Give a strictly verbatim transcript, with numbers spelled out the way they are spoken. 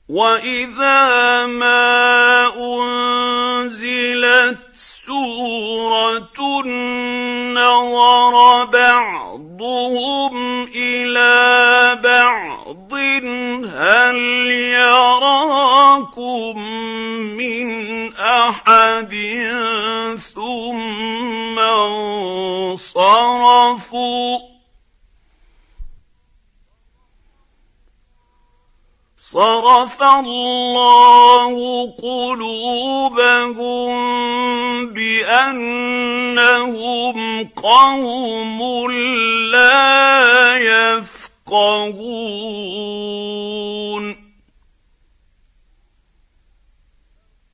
وَإِذَا مَا أُنزِلَتْ سُورَةٌ نَظَرَ بَعْضُهُمْ إِلَىٰ بَعْضٍ هَلْ يَرَاكُم مِّنْ أَحَدٍ ثُمَّ انصَرَفُوا صَرَفَ اللَّهُ قُلُوبَهُم بِأَنَّهُمْ قَوْمٌ لَّا يَفْقَهُونَ.